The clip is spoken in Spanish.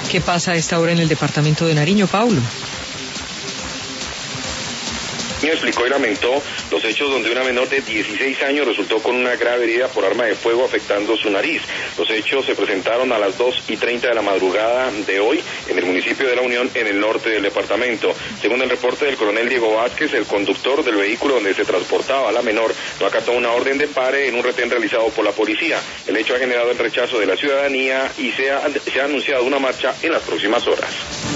¿Qué pasa a esta hora en el departamento de Nariño, Paulo? Explicó y lamentó los hechos donde una menor de 16 años resultó con una grave herida por arma de fuego afectando su nariz. Los hechos se presentaron a las 2:30 de la madrugada de hoy en el municipio de La Unión, en el norte del departamento. Según el reporte del coronel Diego Vázquez, el conductor del vehículo donde se transportaba a la menor no acató una orden de pare en un retén realizado por la policía. El hecho ha generado el rechazo de la ciudadanía y se ha anunciado una marcha en las próximas horas.